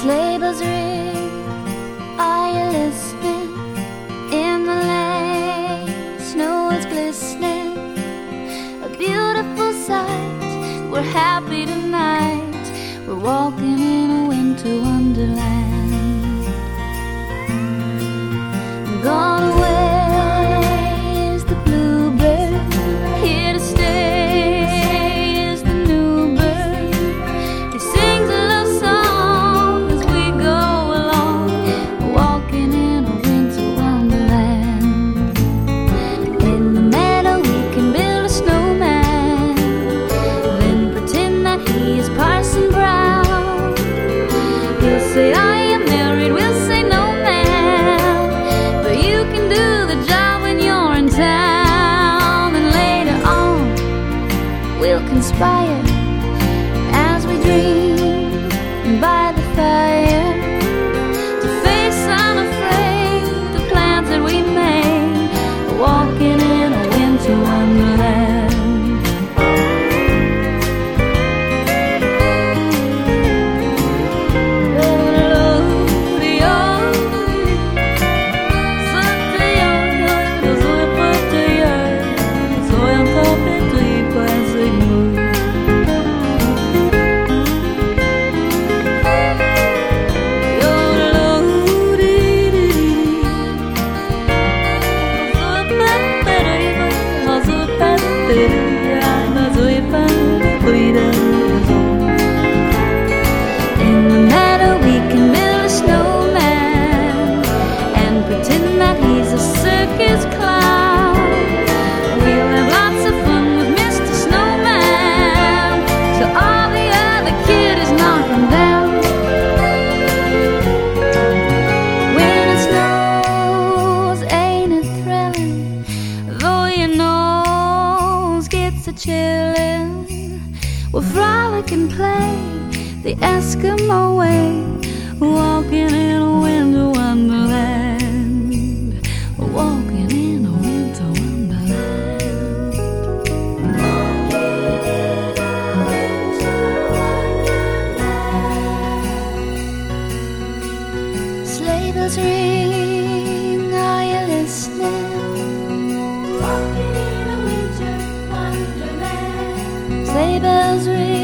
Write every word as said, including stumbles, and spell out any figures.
Sleigh bells ring, are you listening? In the lane, snow is glistening, a beautiful sight. We're happy tonight, we're walking in a winter wonderland. Gone away is the bluebird, here to stay is the new bird. He sings a love song as we go along, walking in a winter wonderland. In the meadow we can build a snowman, then pretend that he is Parson Brown. He'll say, I am married, we'll say no man, but you can do the job when you're in town. And later on we'll conspire as we dream by the fire, to face unafraid the plans that we made, walking in a winter wonderland. In the meadow we can build a snowman and pretend that he's a circus clown. We'll have lots of fun with Mister Snowman, till all the other kiddies knock him down. When it snows, ain't it thrilling, though your nose gets a chillin'. We'll frolic and play the Eskimo way, walking in a winter wonderland, walking in a winter wonderland. Sleigh bells ring, are you listening? Walking in a winter wonderland. Sleigh bells ring.